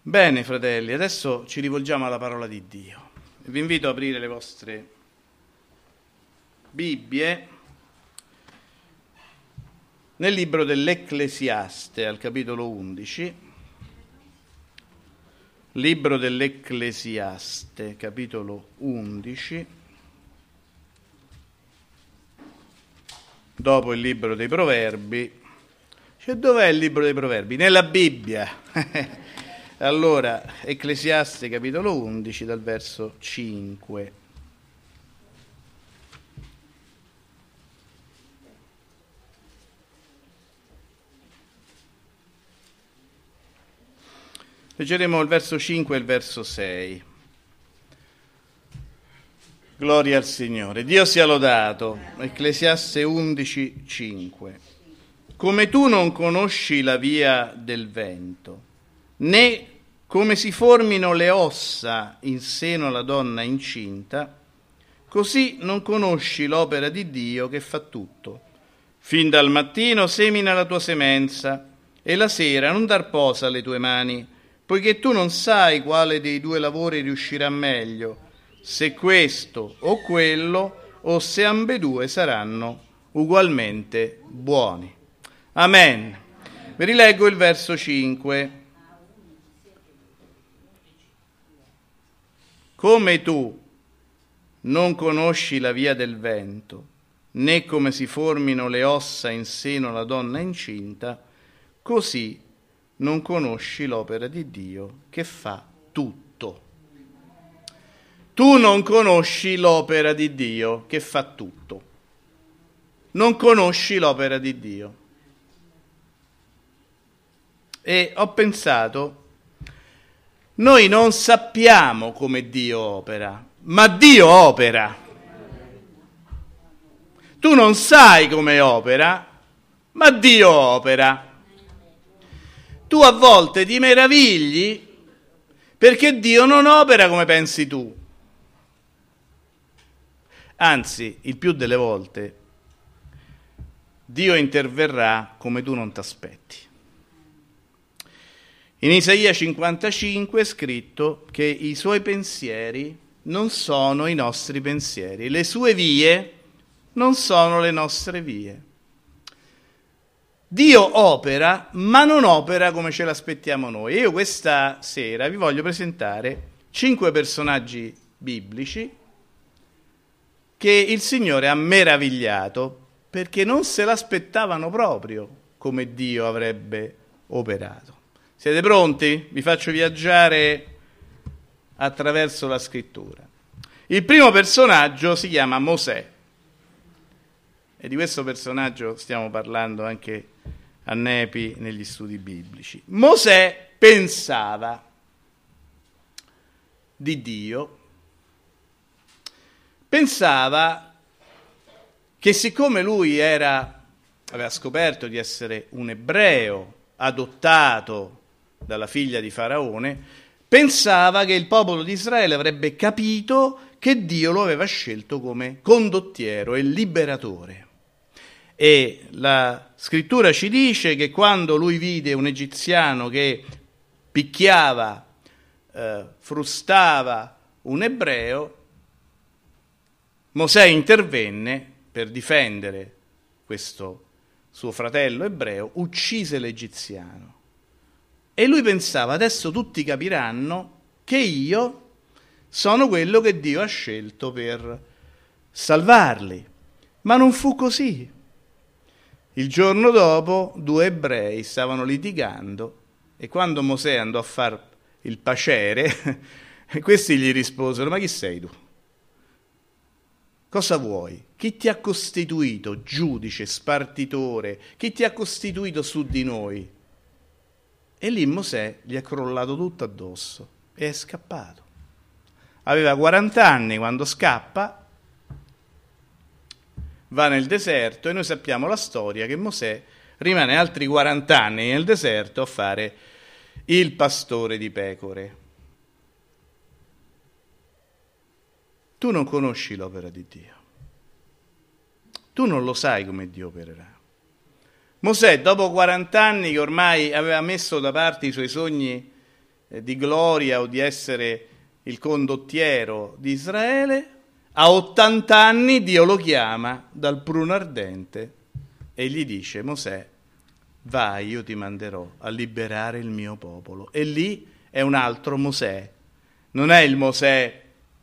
Bene, fratelli, adesso ci rivolgiamo alla parola di Dio. Vi invito ad aprire le vostre Bibbie nel libro dell'Ecclesiaste, al capitolo 11. Libro dell'Ecclesiaste, capitolo 11, dopo il libro dei Proverbi. Dov'è il libro dei Proverbi? Nella Bibbia. Allora, Ecclesiaste, capitolo 11, dal verso 5. Leggeremo il verso 5 e il verso 6. Gloria al Signore. Dio sia lodato. Ecclesiaste 11, 5. Come tu non conosci la via del vento, né come si formino le ossa in seno alla donna incinta, così non conosci l'opera di Dio che fa tutto. Fin dal mattino semina la tua semenza, e la sera non dar posa alle tue mani, poiché tu non sai quale dei due lavori riuscirà meglio, se questo o quello, o se ambedue saranno ugualmente buoni. Amen. Vi rileggo il verso 5. Come tu non conosci la via del vento, né come si formino le ossa in seno alla donna incinta, così non conosci l'opera di Dio che fa tutto. Tu non conosci l'opera di Dio che fa tutto. Non conosci l'opera di Dio. E ho pensato, noi non sappiamo come Dio opera, ma Dio opera. Tu non sai come opera, ma Dio opera. Tu a volte ti meravigli perché Dio non opera come pensi tu. Anzi, il più delle volte, Dio interverrà come tu non ti aspetti. In Isaia 55 è scritto che i suoi pensieri non sono i nostri pensieri, le sue vie non sono le nostre vie. Dio opera, ma non opera come ce l'aspettiamo noi. Io questa sera vi voglio presentare 5 personaggi biblici che il Signore ha meravigliato perché non se l'aspettavano proprio come Dio avrebbe operato. Siete pronti? Vi faccio viaggiare attraverso la scrittura. Il primo personaggio si chiama Mosè. E di questo personaggio stiamo parlando anche a Nepi negli studi biblici. Mosè pensava di Dio, pensava che siccome lui aveva scoperto di essere un ebreo adottato dalla figlia di Faraone, pensava che il popolo di Israele avrebbe capito che Dio lo aveva scelto come condottiero e liberatore. E la scrittura ci dice che quando lui vide un egiziano che picchiava, frustava un ebreo, Mosè intervenne per difendere questo suo fratello ebreo, uccise l'egiziano. E lui pensava, adesso tutti capiranno che io sono quello che Dio ha scelto per salvarli. Ma non fu così. Il giorno dopo 2 ebrei stavano litigando e quando Mosè andò a far il pacere, questi gli risposero, ma chi sei tu? Cosa vuoi? Chi ti ha costituito giudice, spartitore? Chi ti ha costituito su di noi? E lì Mosè gli è crollato tutto addosso e è scappato. Aveva 40 anni quando scappa, va nel deserto e noi sappiamo la storia che Mosè rimane altri 40 anni nel deserto a fare il pastore di pecore. Tu non conosci l'opera di Dio. Tu non lo sai come Dio opererà. Mosè, dopo 40 anni che ormai aveva messo da parte i suoi sogni di gloria o di essere il condottiero di Israele, a 80 anni Dio lo chiama dal pruno ardente e gli dice: Mosè, vai, io ti manderò a liberare il mio popolo. E lì è un altro Mosè, non è il Mosè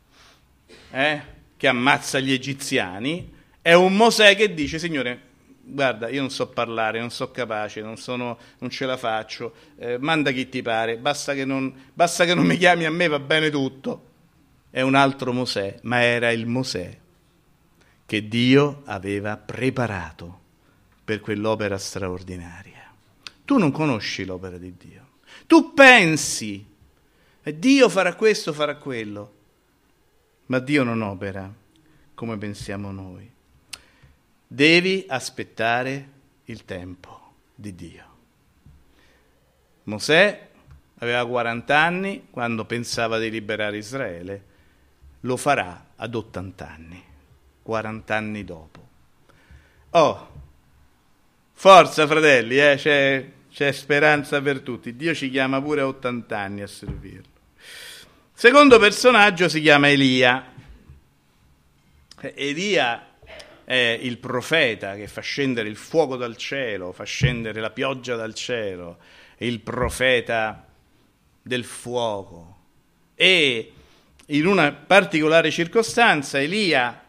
che ammazza gli egiziani, è un Mosè che dice: Signore, guarda, io non so parlare, non so capace, non ce la faccio, manda chi ti pare, basta che non mi chiami a me, va bene tutto. È un altro Mosè, ma era il Mosè che Dio aveva preparato per quell'opera straordinaria. Tu non conosci l'opera di Dio, tu pensi Dio farà questo, farà quello, ma Dio non opera come pensiamo noi. Devi aspettare il tempo di Dio. Mosè aveva 40 anni quando pensava di liberare Israele, lo farà ad 80 anni, 40 anni dopo. Oh, forza fratelli, c'è speranza per tutti. Dio ci chiama pure a 80 anni a servirlo. Secondo personaggio si chiama Elia. Elia è il profeta che fa scendere il fuoco dal cielo, fa scendere la pioggia dal cielo, è il profeta del fuoco. E in una particolare circostanza Elia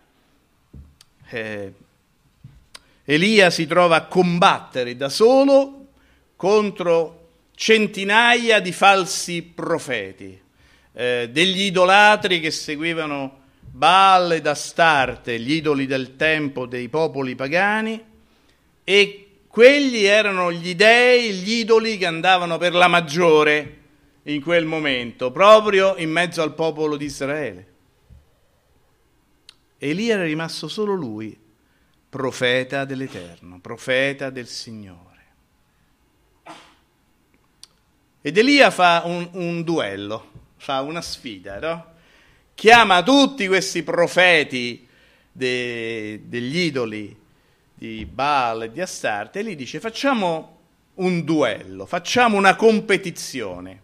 si trova a combattere da solo contro centinaia di falsi profeti, degli idolatri che seguivano Baal ed Astarte, gli idoli del tempo dei popoli pagani, e quelli erano gli dei, gli idoli che andavano per la maggiore in quel momento, proprio in mezzo al popolo di Israele. Elia era rimasto solo lui, profeta dell'Eterno, profeta del Signore. Ed Elia fa un duello, fa una sfida, no? Chiama tutti questi profeti degli idoli di Baal e di Astarte e gli dice: facciamo un duello, facciamo una competizione.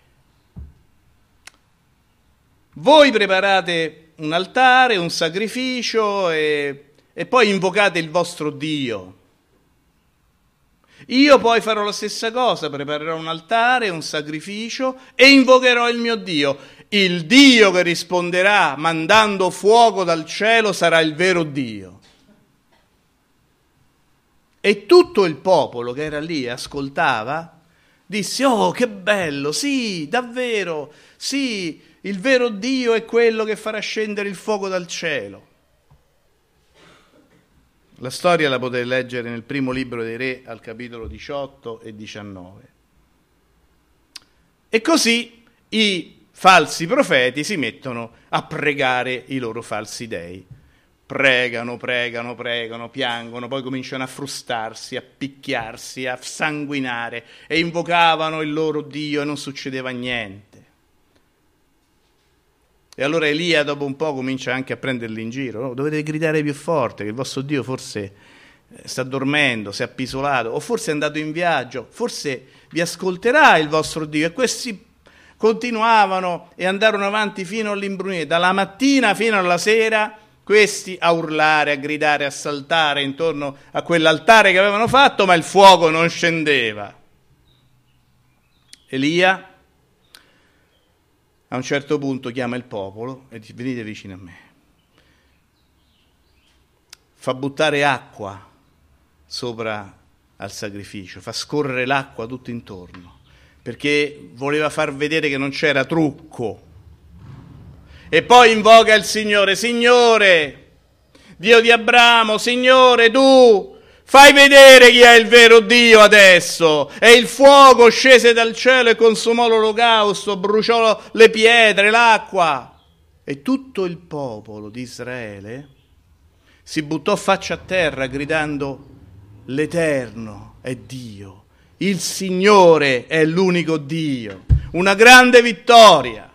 Voi preparate un altare, un sacrificio e poi invocate il vostro Dio. Io poi farò la stessa cosa, preparerò un altare, un sacrificio e invocherò il mio Dio. Il Dio che risponderà mandando fuoco dal cielo sarà il vero Dio. E tutto il popolo che era lì e ascoltava disse: oh, che bello, sì, davvero, sì, il vero Dio è quello che farà scendere il fuoco dal cielo. La storia la potete leggere nel primo libro dei Re al capitolo 18 e 19. E così i falsi profeti si mettono a pregare i loro falsi dei. Pregano, piangono, poi cominciano a frustarsi, a picchiarsi, a sanguinare e invocavano il loro Dio e non succedeva niente. E allora Elia dopo un po' comincia anche a prenderli in giro. Oh, dovete gridare più forte, che il vostro Dio forse sta dormendo, si è appisolato, o forse è andato in viaggio, forse vi ascolterà il vostro Dio. E questi continuavano e andarono avanti fino all'imbrunire, dalla mattina fino alla sera, questi a urlare, a gridare, a saltare intorno a quell'altare che avevano fatto, ma il fuoco non scendeva. Elia a un certo punto chiama il popolo e dice: venite vicino a me. Fa buttare acqua sopra al sacrificio, fa scorrere l'acqua tutto intorno, perché voleva far vedere che non c'era trucco. E poi invoca il Signore: Signore, Dio di Abramo, Signore, tu fai vedere chi è il vero Dio adesso. E il fuoco scese dal cielo e consumò l'olocausto, bruciò le pietre, l'acqua. E tutto il popolo di Israele si buttò faccia a terra gridando: l'Eterno è Dio, il Signore è l'unico Dio. Una grande vittoria.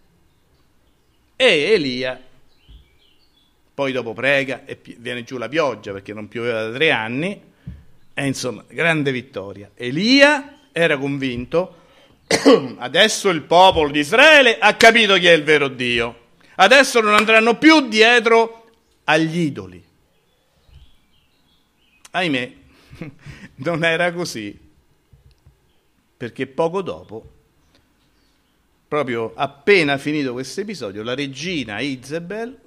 E Elia poi dopo prega e viene giù la pioggia perché non pioveva da 3 anni, e insomma, grande vittoria. Elia era convinto Adesso il popolo di Israele ha capito chi è il vero Dio. Adesso non andranno più dietro agli idoli. Ahimè, non era così, perché poco dopo, proprio appena finito questo episodio, la regina Izebel,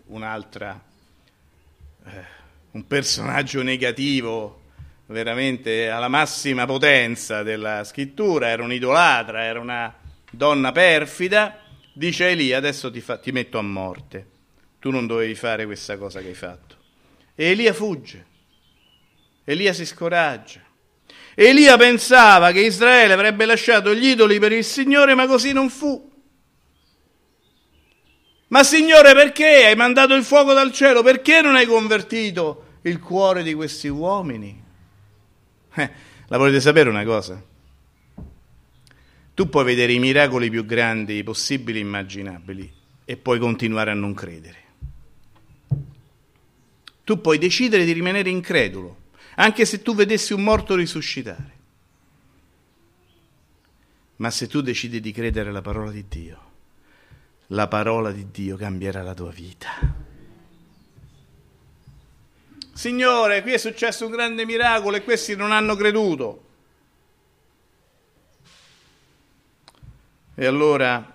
un personaggio negativo veramente alla massima potenza della scrittura, era un'idolatra, era una donna perfida, dice a Elia: adesso ti metto a morte, tu non dovevi fare questa cosa che hai fatto. E Elia fugge, Elia si scoraggia. Elia pensava che Israele avrebbe lasciato gli idoli per il Signore, ma così non fu. Ma Signore, perché hai mandato il fuoco dal cielo? Perché non hai convertito il cuore di questi uomini? La volete sapere una cosa? Tu puoi vedere i miracoli più grandi possibili e immaginabili e puoi continuare a non credere. Tu puoi decidere di rimanere incredulo, anche se tu vedessi un morto risuscitare. Ma se tu decidi di credere alla parola di Dio, la parola di Dio cambierà la tua vita. Signore, qui è successo un grande miracolo e questi non hanno creduto. E allora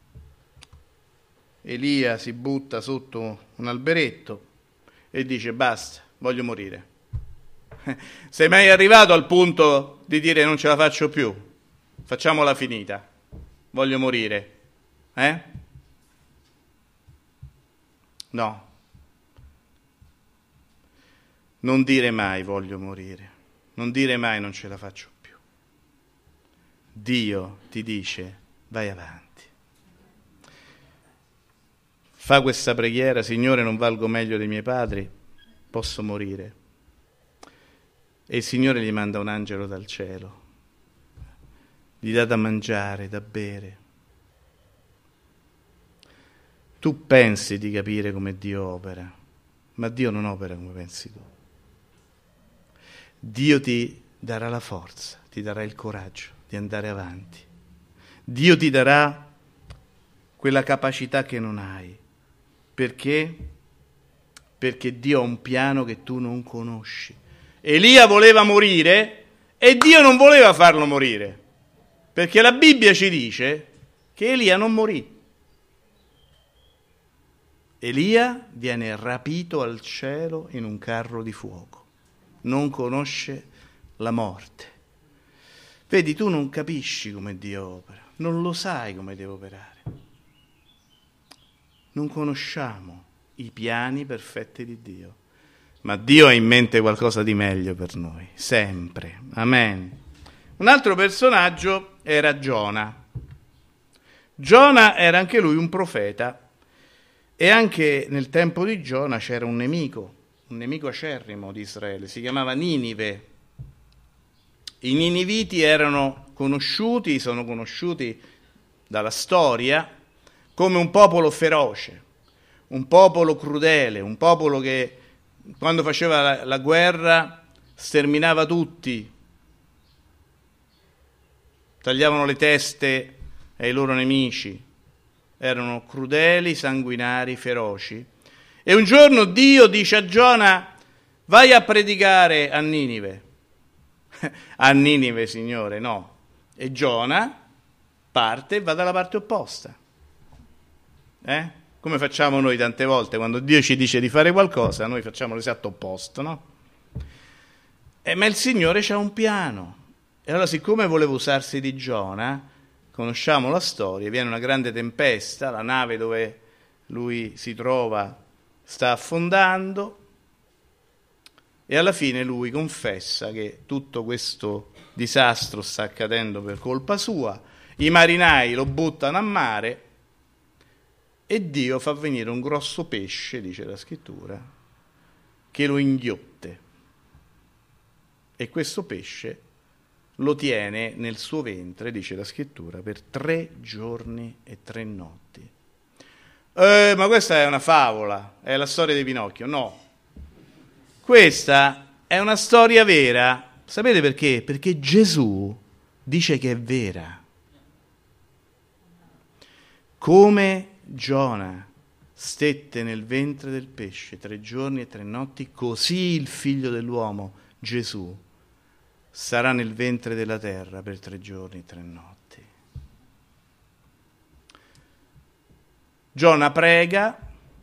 Elia si butta sotto un alberetto e dice: basta, voglio morire. Sei mai arrivato al punto di dire: non ce la faccio più, facciamola finita, voglio morire? No. Non dire mai voglio morire, non dire mai non ce la faccio più. Dio ti dice: vai avanti. Fa questa preghiera: Signore, non valgo meglio dei miei padri, posso morire. E il Signore gli manda un angelo dal cielo, gli dà da mangiare, da bere. Tu pensi di capire come Dio opera, ma Dio non opera come pensi tu. Dio ti darà la forza, ti darà il coraggio di andare avanti. Dio ti darà quella capacità che non hai. Perché? Perché Dio ha un piano che tu non conosci. Elia voleva morire e Dio non voleva farlo morire, perché la Bibbia ci dice che Elia non morì. Elia viene rapito al cielo in un carro di fuoco. Non conosce la morte. Vedi, tu non capisci come Dio opera, non lo sai come deve operare. Non conosciamo i piani perfetti di Dio, ma Dio ha in mente qualcosa di meglio per noi, sempre. Amen. Un altro personaggio era Giona. Giona era anche lui un profeta, e anche nel tempo di Giona c'era un nemico acerrimo di Israele, si chiamava Ninive. I niniviti sono conosciuti dalla storia come un popolo feroce, un popolo crudele, un popolo che quando faceva la guerra sterminava tutti, tagliavano le teste ai loro nemici, erano crudeli, sanguinari, feroci. E un giorno Dio dice a Giona: vai a predicare a Ninive. A Ninive, Signore, no. E Giona parte e va dalla parte opposta. Come facciamo noi tante volte quando Dio ci dice di fare qualcosa, noi facciamo l'esatto opposto, no? Ma il Signore c'ha un piano. E allora, siccome voleva usarsi di Giona, conosciamo la storia, viene una grande tempesta, la nave dove lui si trova sta affondando e alla fine lui confessa che tutto questo disastro sta accadendo per colpa sua, i marinai lo buttano a mare e Dio fa venire un grosso pesce, dice la scrittura, che lo inghiotte, e questo pesce lo tiene nel suo ventre, dice la scrittura, per 3 giorni e 3 notti. Ma questa è una favola, è la storia di Pinocchio. No, questa è una storia vera. Sapete perché? Perché Gesù dice che è vera. Come Giona stette nel ventre del pesce 3 giorni e 3 notti, così il figlio dell'uomo, Gesù, sarà nel ventre della terra per 3 giorni e 3 notti. Giona prega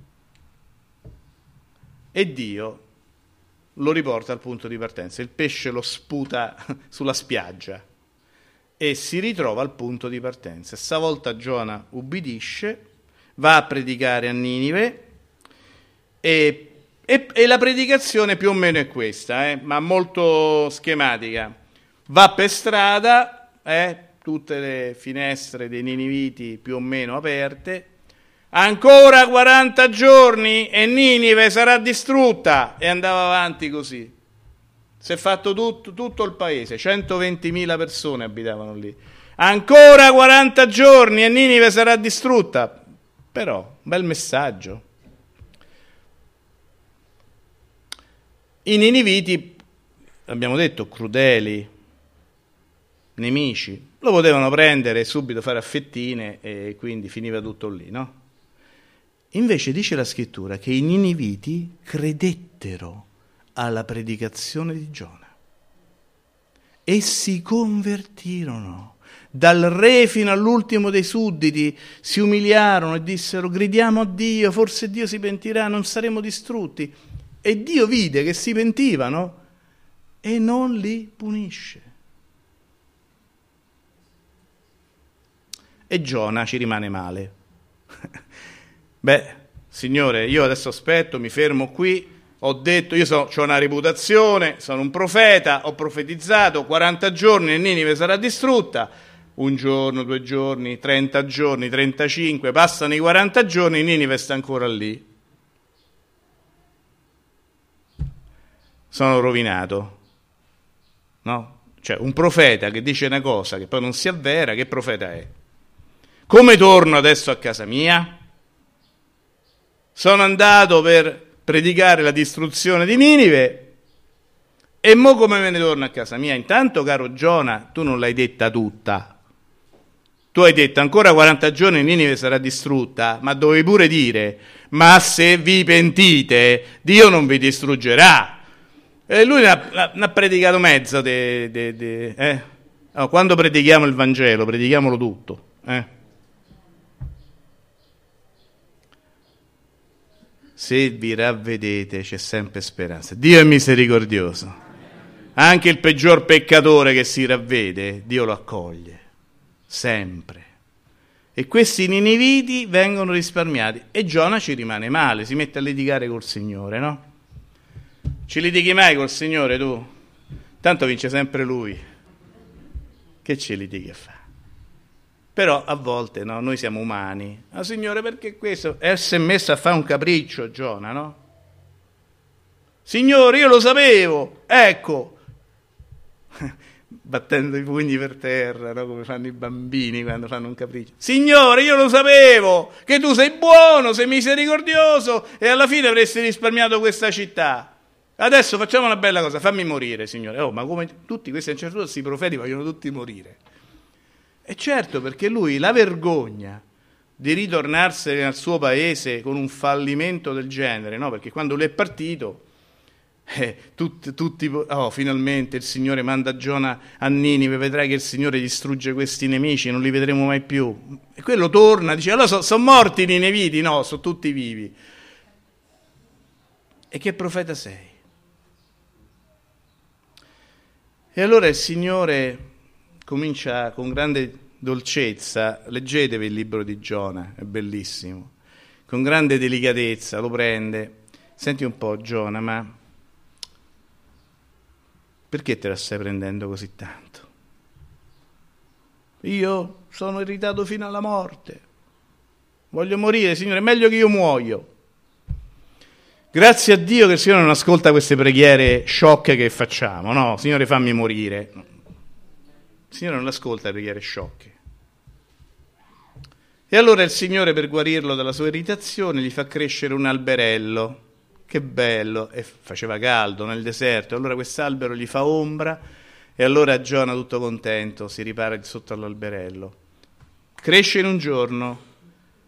e Dio lo riporta al punto di partenza. Il pesce lo sputa sulla spiaggia e si ritrova al punto di partenza. Stavolta Giona ubbidisce, va a predicare a Ninive e la predicazione più o meno è questa, ma molto schematica. Va per strada, tutte le finestre dei niniviti più o meno aperte, ancora 40 giorni e Ninive sarà distrutta, e andava avanti così. Si è fatto tutto il paese, 120.000 persone abitavano lì. Ancora 40 giorni e Ninive sarà distrutta. Però, bel messaggio. I niniviti, abbiamo detto, crudeli, nemici, lo potevano prendere e subito fare a fettine e quindi finiva tutto lì, no? Invece dice la scrittura che i niniviti credettero alla predicazione di Giona e si convertirono. Dal re fino all'ultimo dei sudditi si umiliarono e dissero: gridiamo a Dio, forse Dio si pentirà, non saremo distrutti. E Dio vide che si pentivano e non li punisce. E Giona ci rimane male. Beh, Signore, io adesso aspetto, mi fermo qui, ho detto, ho una reputazione, sono un profeta, ho profetizzato, 40 giorni e Ninive sarà distrutta, 1 giorno, 2 giorni, 30 giorni, 35, passano i 40 giorni, Ninive sta ancora lì. Sono rovinato, no? Cioè, un profeta che dice una cosa che poi non si avvera, che profeta è? Come torno adesso a casa mia? Sono andato per predicare la distruzione di Ninive e mo come me ne torno a casa mia? Intanto, caro Giona, tu non l'hai detta tutta. Tu hai detto ancora 40 giorni Ninive sarà distrutta, ma dovevi pure dire: ma se vi pentite, Dio non vi distruggerà. E lui ne ha predicato mezzo. Quando predichiamo il Vangelo, predichiamolo tutto. Se vi ravvedete c'è sempre speranza. Dio è misericordioso. Anche il peggior peccatore che si ravvede, Dio lo accoglie. Sempre. E questi niniviti vengono risparmiati. E Giona ci rimane male, si mette a litigare col Signore, no? Ci litighi mai col Signore tu? Tanto vince sempre Lui. Che ci litighi a fare? Però a volte, no, noi siamo umani. Ma Signore, perché questo? E si è messo a fare un capriccio, Giona, no? Signore, io lo sapevo, ecco. Battendo i pugni per terra, no? Come fanno i bambini quando fanno un capriccio. Signore, io lo sapevo, che tu sei buono, sei misericordioso e alla fine avresti risparmiato questa città. Adesso facciamo una bella cosa, fammi morire, Signore. Oh, ma come tutti questi sacerdoti, questi profeti vogliono tutti morire. E certo, perché lui la vergogna di ritornarsene al suo paese con un fallimento del genere, no? Perché quando lui è partito, finalmente il Signore manda Giona a Ninive, vedrai che il Signore distrugge questi nemici, non li vedremo mai più. E quello torna, dice: allora sono morti i nineviti? No, sono tutti vivi. E che profeta sei? E allora il Signore comincia con grande dolcezza, leggetevi il libro di Giona, è bellissimo, con grande delicatezza lo prende. Senti un po', Giona, ma perché te la stai prendendo così tanto? Io sono irritato fino alla morte, voglio morire, Signore, è meglio che io muoio. Grazie a Dio che il Signore non ascolta queste preghiere sciocche che facciamo, no? Signore, fammi morire. Il Signore non ascolta le preghiere sciocche. E allora il Signore, per guarirlo dalla sua irritazione, gli fa crescere un alberello. Che bello! E faceva caldo nel deserto. Allora quest'albero gli fa ombra e allora Giona, tutto contento, si ripara di sotto all'alberello. Cresce in un giorno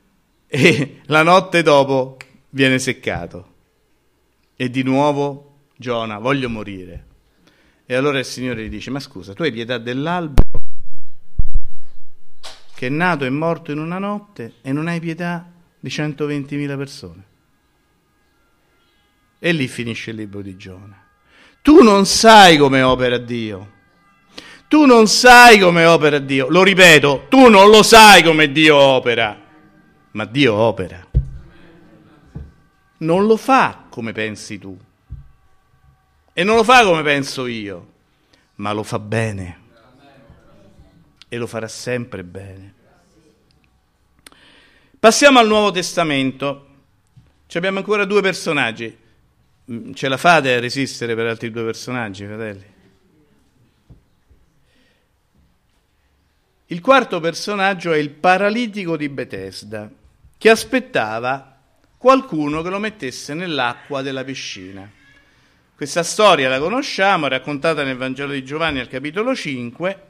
e la notte dopo viene seccato. E di nuovo Giona, voglio morire. E allora il Signore gli dice: ma scusa, tu hai pietà dell'albero che è nato e morto in una notte e non hai pietà di 120.000 persone? E lì finisce il libro di Giona. Tu non sai come opera Dio. Tu non sai come opera Dio. Lo ripeto, tu non lo sai come Dio opera. Ma Dio opera. Non lo fa come pensi tu. E non lo fa come penso io. Ma lo fa bene. E lo farà sempre bene. Passiamo al Nuovo Testamento. Ci abbiamo ancora 2 personaggi. Ce la fate a resistere per altri 2 personaggi, fratelli? Il quarto personaggio è il paralitico di Betesda, che aspettava qualcuno che lo mettesse nell'acqua della piscina. Questa storia la conosciamo, è raccontata nel Vangelo di Giovanni al capitolo 5.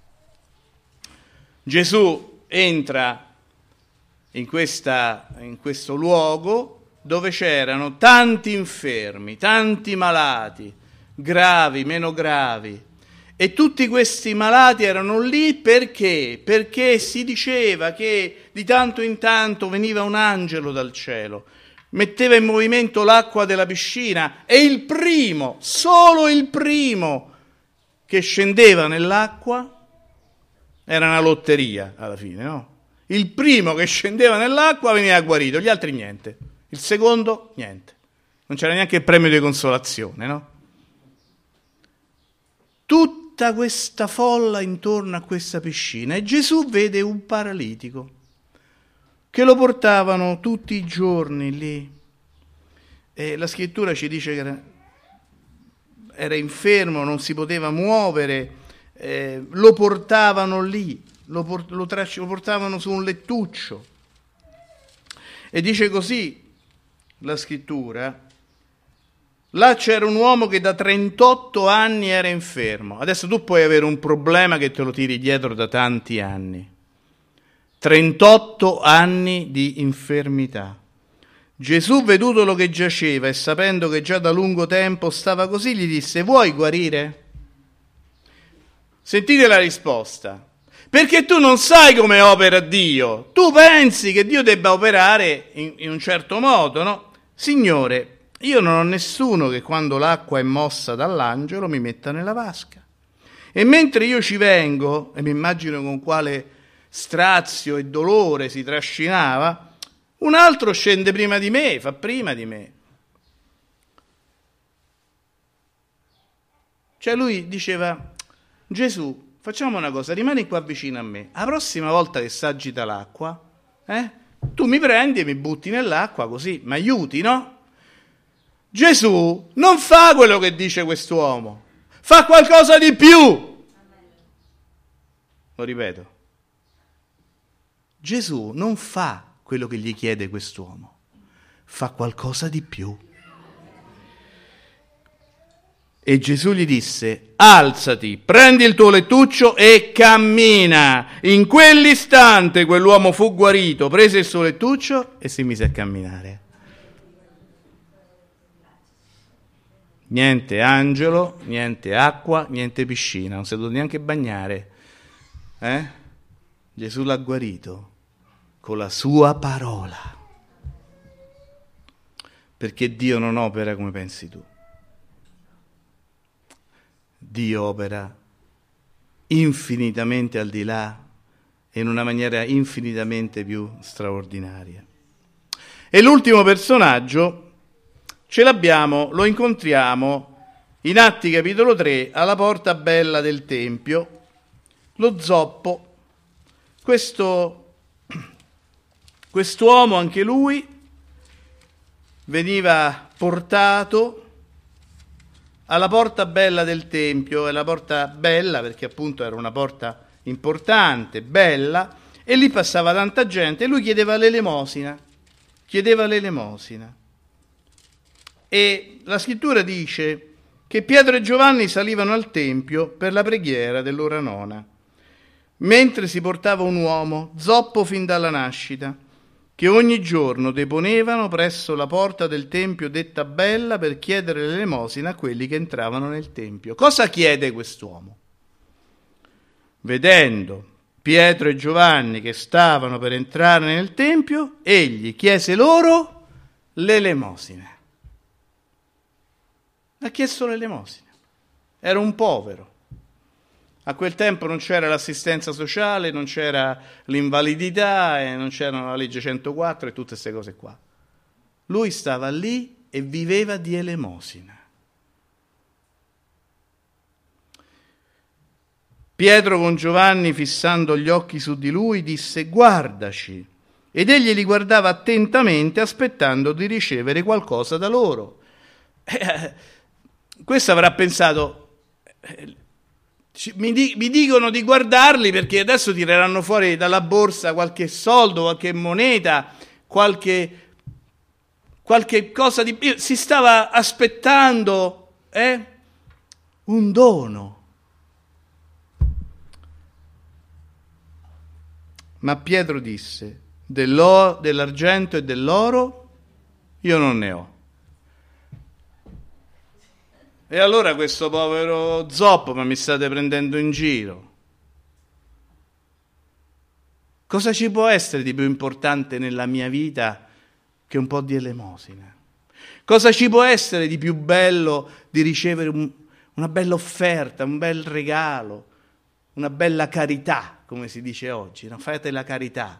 Gesù entra in questo luogo dove c'erano tanti infermi, tanti malati, gravi, meno gravi. E tutti questi malati erano lì perché? Perché si diceva che di tanto in tanto veniva un angelo dal cielo, metteva in movimento l'acqua della piscina e il primo, solo il primo che scendeva nell'acqua era una lotteria alla fine, no? Il primo che scendeva nell'acqua veniva guarito, gli altri niente. Il secondo, niente. Non c'era neanche il premio di consolazione, no? Tutta questa folla intorno a questa piscina e Gesù vede un paralitico che lo portavano tutti i giorni lì. E la scrittura ci dice che era infermo, non si poteva muovere, lo portavano lì, lo portavano su un lettuccio. E dice così la scrittura: là c'era un uomo che da 38 anni era infermo. Adesso tu puoi avere un problema che te lo tiri dietro da tanti anni. 38 anni di infermità. Gesù, vedutolo che giaceva e sapendo che già da lungo tempo stava così, gli disse: vuoi guarire? Sentite la risposta. Perché tu non sai come opera Dio. Tu pensi che Dio debba operare in un certo modo, no? Signore, io non ho nessuno che quando l'acqua è mossa dall'angelo mi metta nella vasca. E mentre io ci vengo, e mi immagino con quale strazio e dolore si trascinava, un altro scende prima di me, fa prima di me. Cioè lui diceva: Gesù, facciamo una cosa, rimani qua vicino a me. La prossima volta che s'agita l'acqua, tu mi prendi e mi butti nell'acqua così, mi aiuti, no? Gesù non fa quello che dice quest'uomo, fa qualcosa di più. Lo ripeto. Gesù non fa quello che gli chiede quest'uomo, fa qualcosa di più. E Gesù gli disse: alzati, prendi il tuo lettuccio e cammina. In quell'istante quell'uomo fu guarito, prese il suo lettuccio e si mise a camminare. Niente angelo, niente acqua, niente piscina, non si è dovuto neanche bagnare. Gesù l'ha guarito con la sua parola. Perché Dio non opera come pensi tu. Dio opera infinitamente al di là e in una maniera infinitamente più straordinaria. E l'ultimo personaggio ce l'abbiamo, lo incontriamo in Atti capitolo 3 alla porta bella del Tempio, lo zoppo, quest'uomo anche lui veniva portato alla porta bella del Tempio, e la porta bella perché appunto era una porta importante, bella, e lì passava tanta gente e lui chiedeva l'elemosina. E la scrittura dice che Pietro e Giovanni salivano al Tempio per la preghiera dell'ora nona, mentre si portava un uomo, zoppo fin dalla nascita, che ogni giorno deponevano presso la porta del Tempio detta Bella per chiedere l'elemosina a quelli che entravano nel Tempio. Cosa chiede quest'uomo? Vedendo Pietro e Giovanni che stavano per entrare nel Tempio, egli chiese loro l'elemosina. Ha chiesto l'elemosina. Era un povero. A quel tempo non c'era l'assistenza sociale, non c'era l'invalidità, e non c'era la legge 104 e tutte queste cose qua. Lui stava lì e viveva di elemosina. Pietro con Giovanni, fissando gli occhi su di lui, disse: guardaci. Ed egli li guardava attentamente, aspettando di ricevere qualcosa da loro. Questo avrà pensato: mi dicono di guardarli perché adesso tireranno fuori dalla borsa qualche soldo, qualche moneta, qualche cosa di... Si stava aspettando un dono. Ma Pietro disse: dell'argento e dell'oro io non ne ho. E allora questo povero zoppo, ma mi state prendendo in giro? Cosa ci può essere di più importante nella mia vita che un po' di elemosina? Cosa ci può essere di più bello di ricevere una bella offerta, un bel regalo, una bella carità, come si dice oggi, no? Fate la carità,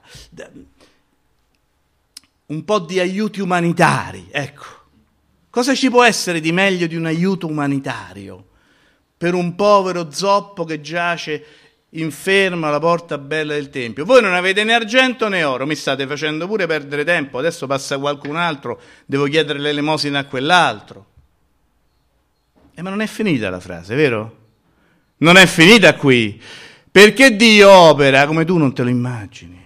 un po' di aiuti umanitari, ecco. Cosa ci può essere di meglio di un aiuto umanitario per un povero zoppo che giace infermo alla porta bella del Tempio? Voi non avete né argento né oro, mi state facendo pure perdere tempo, adesso passa qualcun altro, devo chiedere l'elemosina a quell'altro. Ma non è finita la frase, vero? Non è finita qui, perché Dio opera come tu non te lo immagini.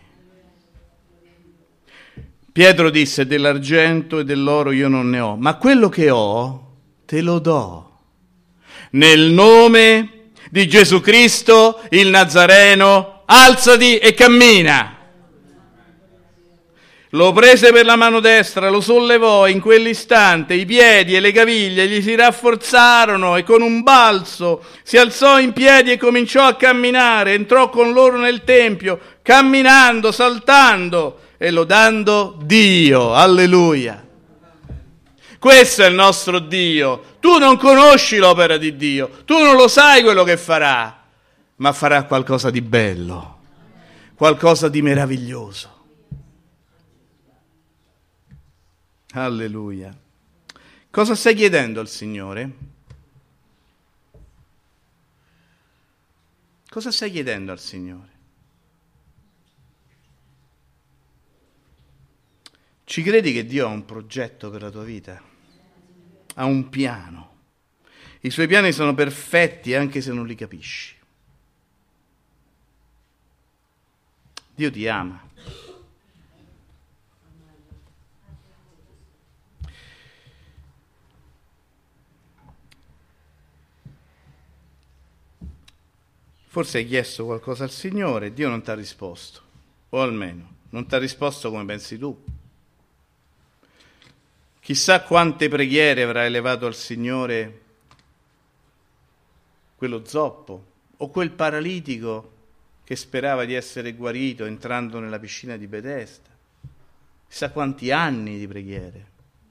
Pietro disse: dell'argento e dell'oro io non ne ho, ma quello che ho te lo do. Nel nome di Gesù Cristo, il Nazareno, alzati e cammina. Lo prese per la mano destra, lo sollevò, in quell'istante i piedi e le caviglie gli si rafforzarono e con un balzo si alzò in piedi e cominciò a camminare, entrò con loro nel Tempio, camminando, saltando e lodando Dio. Alleluia. Questo è il nostro Dio. Tu non conosci l'opera di Dio, tu non lo sai quello che farà, ma farà qualcosa di bello, qualcosa di meraviglioso. Alleluia. Cosa stai chiedendo al Signore? Cosa stai chiedendo al Signore? Ci credi che Dio ha un progetto per la tua vita? Ha un piano. I suoi piani sono perfetti anche se non li capisci. Dio ti ama. Forse hai chiesto qualcosa al Signore e Dio non ti ha risposto, o almeno non ti ha risposto come pensi tu. Chissà quante preghiere avrà elevato al Signore quello zoppo o quel paralitico che sperava di essere guarito entrando nella piscina di Betesda. Chissà quanti anni di preghiere.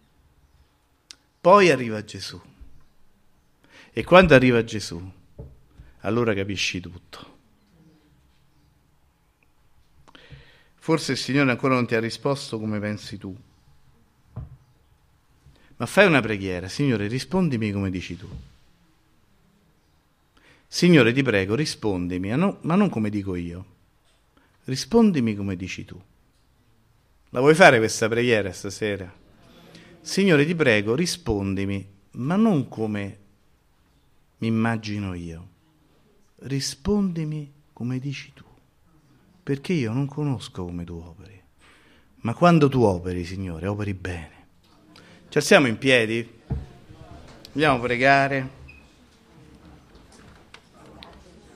Poi arriva Gesù. E quando arriva Gesù, allora capisci tutto. Forse il Signore ancora non ti ha risposto come pensi tu. Ma fai una preghiera: Signore, rispondimi come dici tu. Signore, ti prego, rispondimi, ma non come dico io. Rispondimi come dici tu. La vuoi fare questa preghiera stasera? Signore, ti prego, rispondimi, ma non come mi immagino io. Rispondimi come dici tu, perché io non conosco come tu operi, ma quando tu operi, Signore, operi bene. Ci alziamo in piedi? Vogliamo pregare?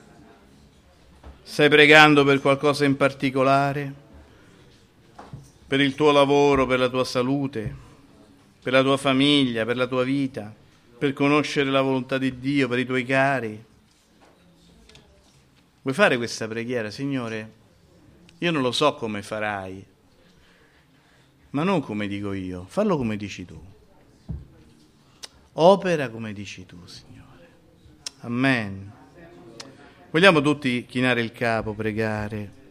Stai pregando per qualcosa in particolare? per il tuo lavoro, per la tua salute, per la tua famiglia, per la tua vita, per conoscere la volontà di Dio, per i tuoi cari. Vuoi fare questa preghiera? Signore, io non lo so come farai, ma non come dico io, fallo come dici tu. Opera come dici tu, Signore. Amen. Vogliamo tutti chinare il capo, pregare.